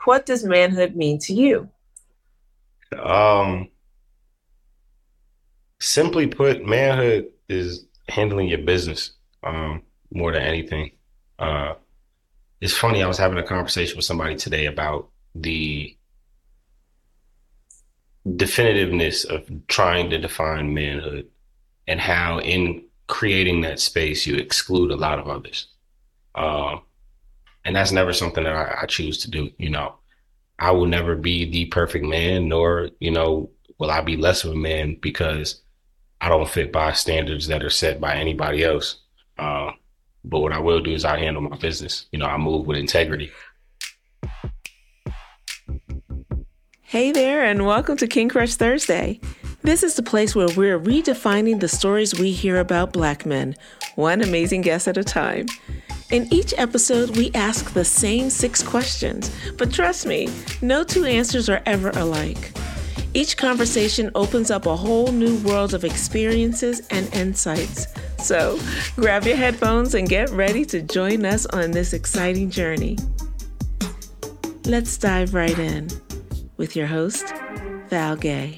what does manhood mean to you? Um, Simply put, manhood is handling your business, more than anything. Uh, it's funny, I was having a conversation with somebody today about the definitiveness of trying to define manhood and how in creating that space you exclude a lot of others. Um, and that's never something that I choose to do. I will never be the perfect man, nor, will I be less of a man because I don't fit by standards that are set by anybody else. Uh, but what I will do is I handle my business. I move with integrity. Hey there, and welcome to King Crush Thursday. This is the place where we're redefining the stories we hear about Black men, one amazing guest at a time. In each episode, we ask the same 6 questions, but trust me, no 2 answers are ever alike. Each conversation opens up a whole new world of experiences and insights. So grab your headphones and get ready to join us on this exciting journey. Let's dive right in with your host, Val Gay.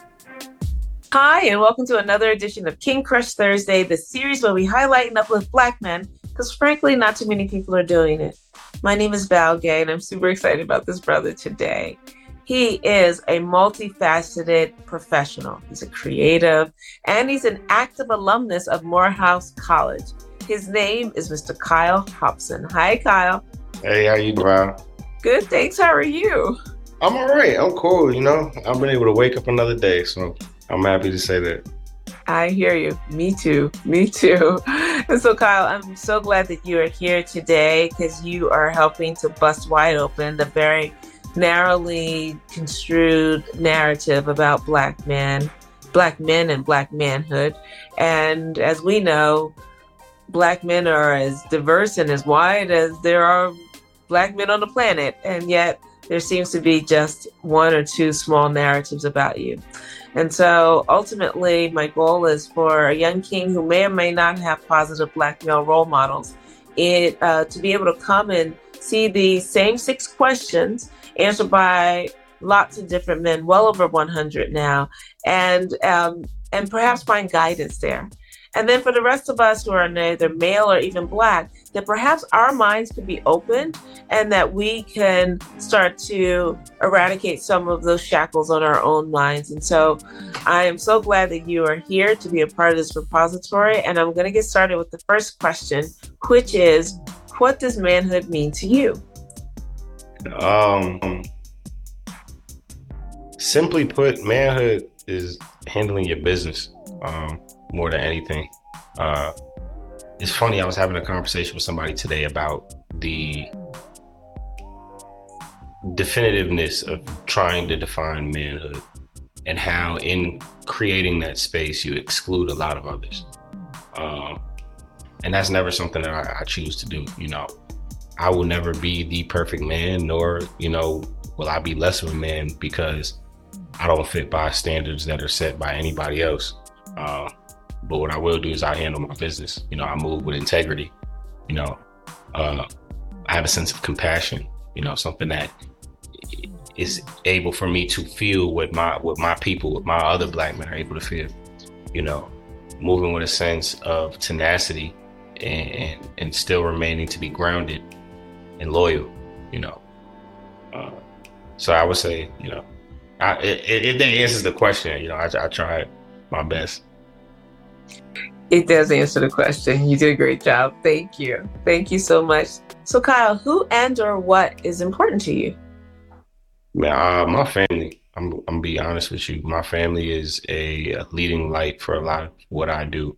Hi, and welcome to another edition of King Crush Thursday, the series where we highlight and uplift Black men, because frankly, not too many people are doing it. My name is Val Gay, and I'm super excited about this brother today. He is a multifaceted professional. He's a creative, and he's an active alumnus of Morehouse College. His name is Mr. Kyle Hobson. Hi, Kyle. Hey, how you doing? Good, thanks. How are you? I'm all right. I'm cool. I've been able to wake up another day, so I'm happy to say that. I hear you. Me too. Me too. And so, Kyle, I'm so glad that you are here today because you are helping to bust wide open the very narrowly construed narrative about Black men and Black manhood. And as we know, Black men are as diverse and as wide as there are Black men on the planet. And yet there seems to be just 1 or 2 small narratives about you. And so ultimately, my goal is for a young king who may or may not have positive Black male role models to be able to come and see the same 6 questions answered by lots of different men, well over 100 now, and perhaps find guidance there. And then for the rest of us who are neither male or even Black, that perhaps our minds could be opened and that we can start to eradicate some of those shackles on our own minds. And so I am so glad that you are here to be a part of this repository. And I'm going to get started with the first question, which is, what does manhood mean to you? Simply put, manhood is handling your business, more than anything. It's funny, I was having a conversation with somebody today about the definitiveness of trying to define manhood and how in creating that space you exclude a lot of others. And that's never something that I choose to do. I will never be the perfect man, nor, will I be less of a man because I don't fit by standards that are set by anybody else. But what I will do is I handle my business. I move with integrity. I have a sense of compassion, something that is able for me to feel what my people, what my other Black men are able to feel, moving with a sense of tenacity and still remaining to be grounded and loyal, so I would say, it answers the question. I tried my best. It does answer the question. You did a great job. Thank you. Thank you so much. So Kyle, who and or what is important to you? Man, my family. I'm be honest with you. My family is a leading light for a lot of what I do.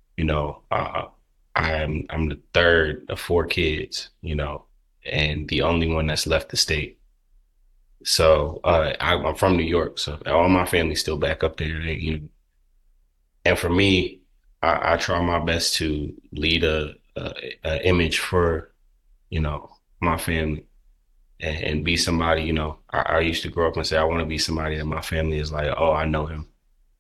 I'm the third of 4 kids. And the only one that's left the state. So I'm from New York, so all my family's still back up there. And for me, I try my best to lead a image for, my family and be somebody. I used to grow up and say I want to be somebody that my family is like, oh, I know him.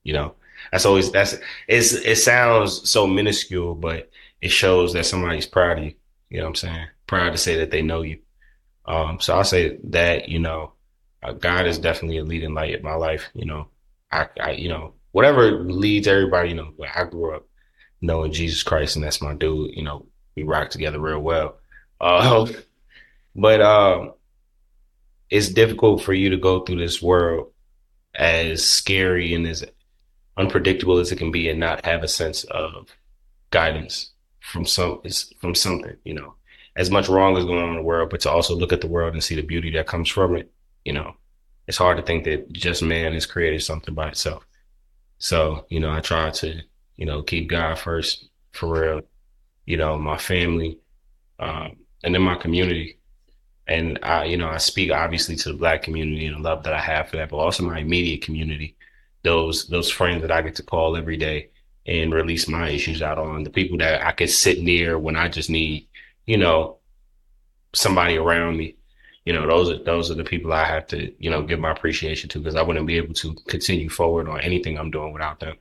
It sounds so minuscule, but it shows that somebody's proud of you. You know what I'm saying? Proud to say that they know you. So I'll say that, God is definitely a leading light in my life. Whatever leads everybody, where I grew up knowing Jesus Christ, and that's my dude. We rock together real well. Uh, but it's difficult for you to go through this world as scary and as unpredictable as it can be and not have a sense of guidance from something, as much wrong is going on in the world, but to also look at the world and see the beauty that comes from it, you know, it's hard to think that just man has created something by itself. So, I try to, keep God first for real, my family, and then my community. And I speak obviously to the Black community and the love that I have for that, but also my immediate community, those friends that I get to call every day and release my issues out on, the people that I could sit near when I just need, you know, somebody around me. Those are the people I have to, give my appreciation to, because I wouldn't be able to continue forward on anything I'm doing without them.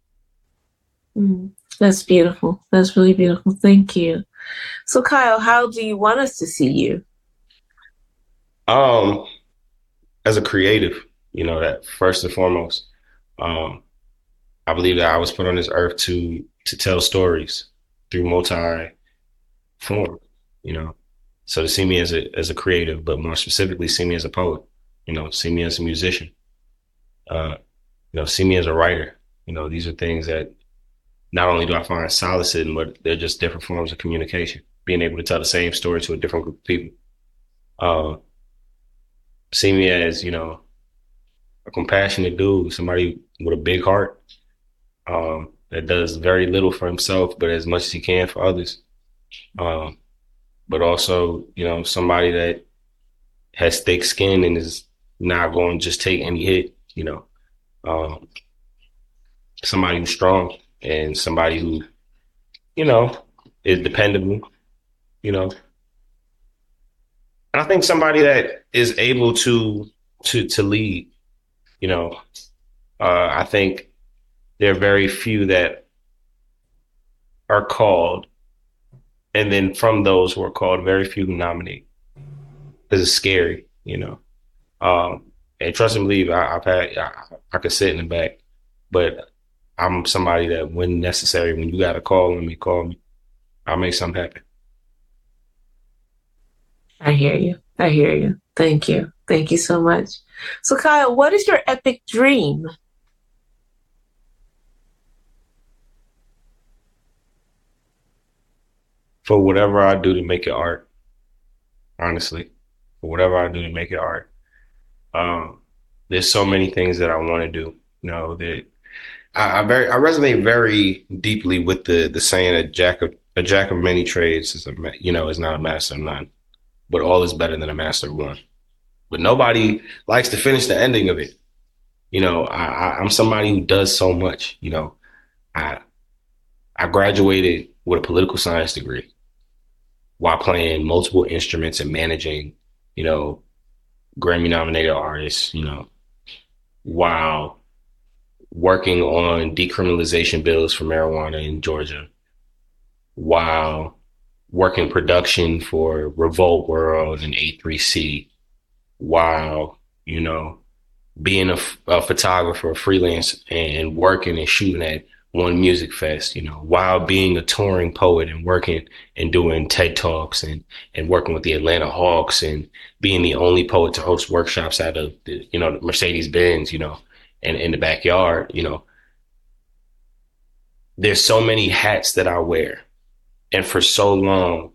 That's beautiful. That's really beautiful. Thank you. So, Kyle, how do you want us to see you? Um, as a creative, that first and foremost, um, I believe that I was put on this earth to tell stories through multi form, you know. So to see me as a creative, but more specifically, see me as a poet, see me as a musician, uh, see me as a writer. These are things that not only do I find solace in, but they're just different forms of communication. Being able to tell the same story to a different group of people. Uh, See me as, a compassionate dude, somebody with a big heart, that does very little for himself, but as much as he can for others. Um, but also, somebody that has thick skin and is not going to just take any hit, um, somebody who's strong and somebody who, you know, is dependable, you know. And I think somebody that is able to lead, you know, I think there are very few that are called, and then from those who are called, very few who nominate, because it's scary, and trust and believe, I could sit in the back, but I'm somebody that when necessary, when you got to call me. I'll make something happen. I hear you. I hear you. Thank you. Thank you so much. So, Kyle, what is your epic dream? For whatever I do to make it art, honestly, for whatever I do to make it art. There's so many things that I want to do. That I resonate very deeply with the saying that a jack of many trades is not a master of none, but all is better than a master of one. But nobody likes to finish the ending of it. I'm somebody who does so much. I I graduated with a political science degree while playing multiple instruments and managing, you know, Grammy nominated artists, while working on decriminalization bills for marijuana in Georgia, while working production for Revolt World and A3C, while, being a photographer, freelance, and working and shooting at One Music Fest, while being a touring poet and working and doing TED Talks and working with the Atlanta Hawks and being the only poet to host workshops out of the Mercedes Benz, and in the backyard, there's so many hats that I wear. And for so long,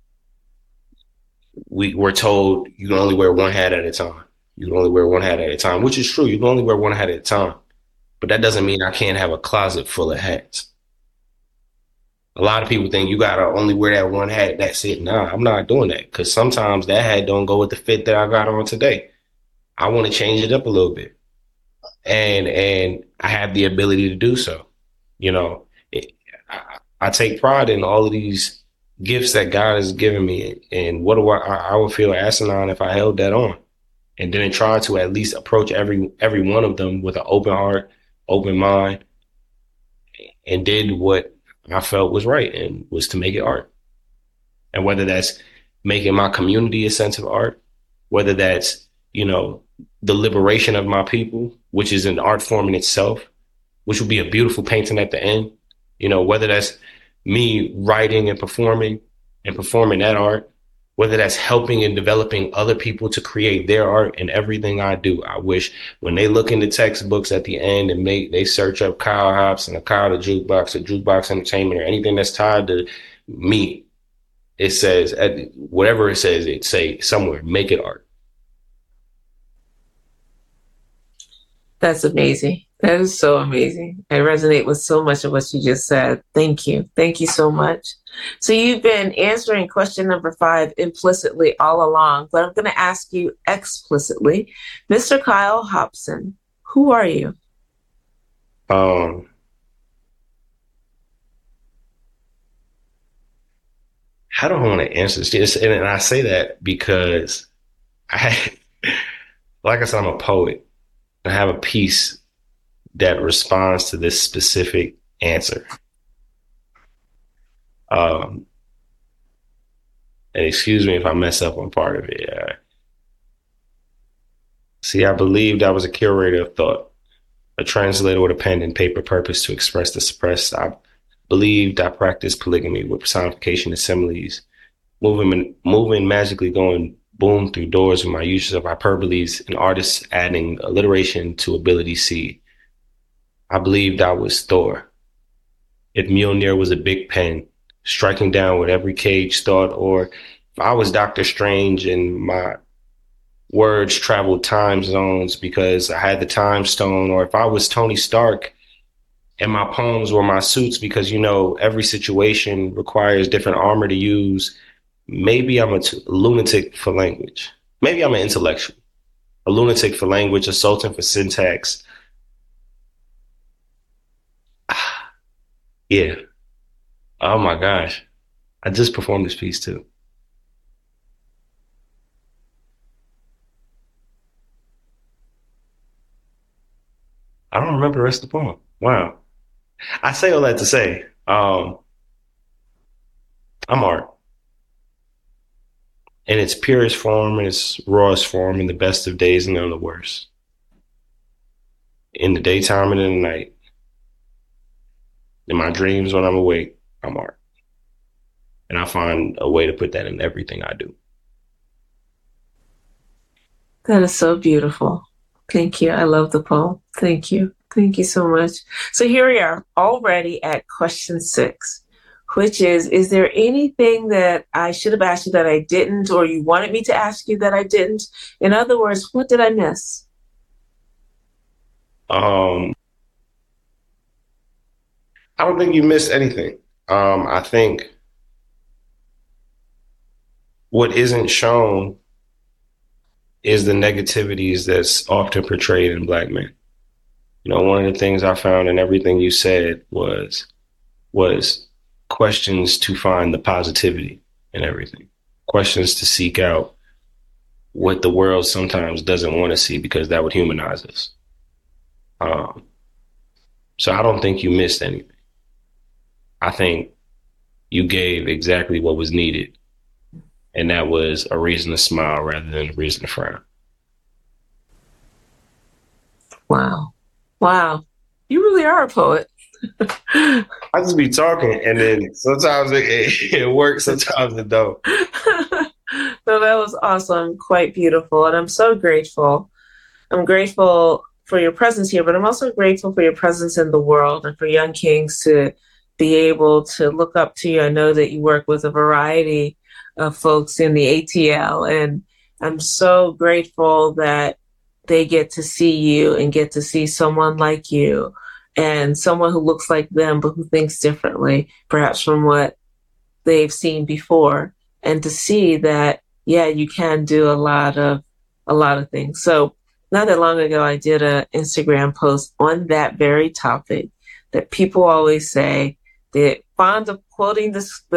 we're told you can only wear one hat at a time. You can only wear one hat at a time, which is true. You can only wear one hat at a time. But that doesn't mean I can't have a closet full of hats. A lot of people think you gotta only wear that one hat. That's it. Nah, I'm not doing that, because sometimes that hat don't go with the fit that I got on today. I want to change it up a little bit, and I have the ability to do so. I take pride in all of these gifts that God has given me, and what do I would feel asinine if I held that on and didn't try to at least approach every one of them with an open heart, open mind, and did what I felt was right, and was to make it art. And whether that's making my community a sense of art, whether that's, the liberation of my people, which is an art form in itself, which will be a beautiful painting at the end, whether that's me writing and performing that art, whether that's helping and developing other people to create their art in everything I do. I wish when they look into textbooks at the end and they search up Kyle Hopson or Kyle the Jukebox or Jukebox Entertainment or anything that's tied to me, it says, whatever it says, it say somewhere, make it art. That's amazing. That is so amazing. I resonate with so much of what you just said. Thank you. Thank you so much. So you've been answering question number 5 implicitly all along, but I'm going to ask you explicitly. Mr. Kyle Hopson, who are you? I don't want to answer this. And I say that because like I said, I'm a poet. I have a piece that responds to this specific answer. And excuse me if I mess up on part of it. See, I believed I was a curator of thought, a translator with a pen and paper purpose to express the suppressed. I believed I practiced polygamy with personification and similes, moving magically going boom through doors with my uses of hyperboles and artists adding alliteration to ability C. I believed I was Thor. If Mjolnir was a big pen, striking down with every cage thought, or if I was Doctor Strange and my words traveled time zones because I had the time stone, or if I was Tony Stark and my poems were my suits because, every situation requires different armor to use. Maybe I'm a lunatic for language. Maybe I'm an intellectual, a lunatic for language, a sultan for syntax. Yeah. Oh my gosh. I just performed this piece too. I don't remember the rest of the poem. Wow. I say all that to say, I'm art in its purest form, in its rawest form, in the best of days and in the worst. In the daytime and in the night. In my dreams when I'm awake, I'm art. And I find a way to put that in everything I do. That is so beautiful. Thank you. I love the poem. Thank you. Thank you so much. So here we are already at question 6, which is there anything that I should have asked you that I didn't, or you wanted me to ask you that I didn't? In other words, what did I miss? I don't think you missed anything. I think what isn't shown is the negativities that's often portrayed in Black men. One of the things I found in everything you said was questions to find the positivity in everything, questions to seek out what the world sometimes doesn't want to see because that would humanize us. So I don't think you missed anything. I think you gave exactly what was needed. And that was a reason to smile rather than a reason to frown. Wow. Wow. You really are a poet. I just be talking, and then sometimes it works, sometimes it don't. So that was awesome. Quite beautiful. And I'm so grateful. I'm grateful for your presence here, but I'm also grateful for your presence in the world and for Young Kings to be able to look up to you. I know that you work with a variety of folks in the ATL, and I'm so grateful that they get to see you and get to see someone like you and someone who looks like them but who thinks differently, perhaps from what they've seen before, and to see that, yeah, you can do a lot of things. So not that long ago, I did an Instagram post on that very topic that people always say. They're fond of quoting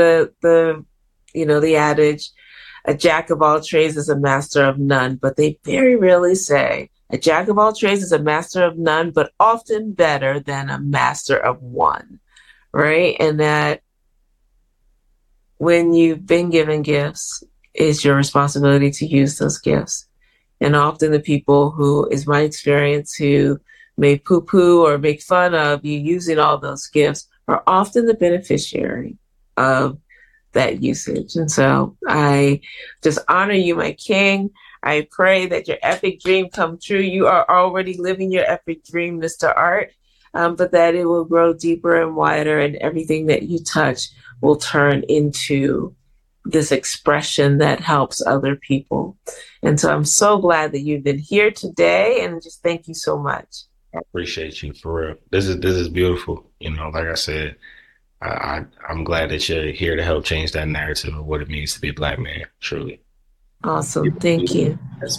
the adage, a jack of all trades is a master of none, but they very rarely say a jack of all trades is a master of none, but often better than a master of one, right? And that when you've been given gifts it's your responsibility to use those gifts. And often the people who, is my experience, who may poo-poo or make fun of you using all those gifts are often the beneficiary of that usage. And so I just honor you, my king. I pray that your epic dream come true. You are already living your epic dream, Mr. Art, but that it will grow deeper and wider, and everything that you touch will turn into this expression that helps other people. And so I'm so glad that you've been here today, and just thank you so much. I appreciate you, for real. This is beautiful. You know, like I said, I'm glad that you're here to help change that narrative of what it means to be a Black man. Truly. Awesome. Thank you.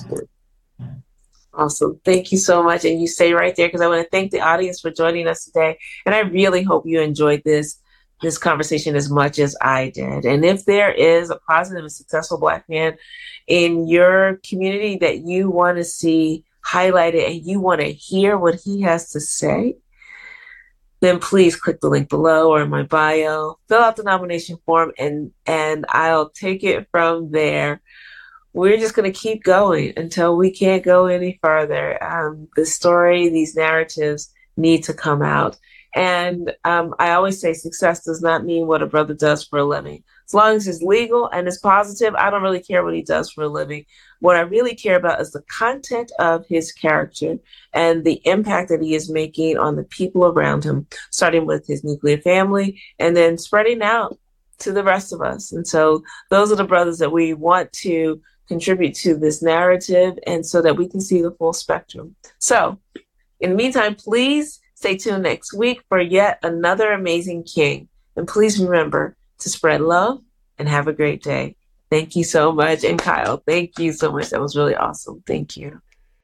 Awesome. Thank you so much. And you stay right there, because I want to thank the audience for joining us today. And I really hope you enjoyed this conversation as much as I did. And if there is a positive and successful Black man in your community that you want to see highlighted and you want to hear what he has to say, then please click the link below or in my bio, fill out the nomination form, and I'll take it from there. We're just going to keep going until we can't go any further. The story, these narratives need to come out. And I always say success does not mean what a brother does for a living. As long as it's legal and it's positive, I don't really care what he does for a living. What I really care about is the content of his character and the impact that he is making on the people around him, starting with his nuclear family and then spreading out to the rest of us. And so those are the brothers that we want to contribute to this narrative, and so that we can see the full spectrum. So in the meantime, please stay tuned next week for yet another amazing king. And please remember to spread love and have a great day. Thank you so much. And Kyle, thank you so much. That was really awesome. Thank you.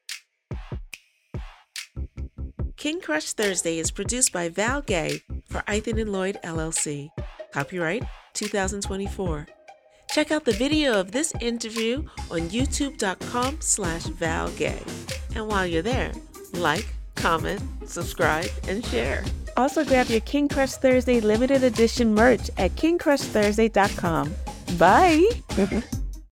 King Crush Thursday is produced by Val Gay for Eithan & Lloyd, LLC. Copyright 2024. Check out the video of this interview on youtube.com/ValGay. And while you're there, like, comment, subscribe, and share. Also grab your King Crush Thursday limited edition merch at kingcrushthursday.com. Bye!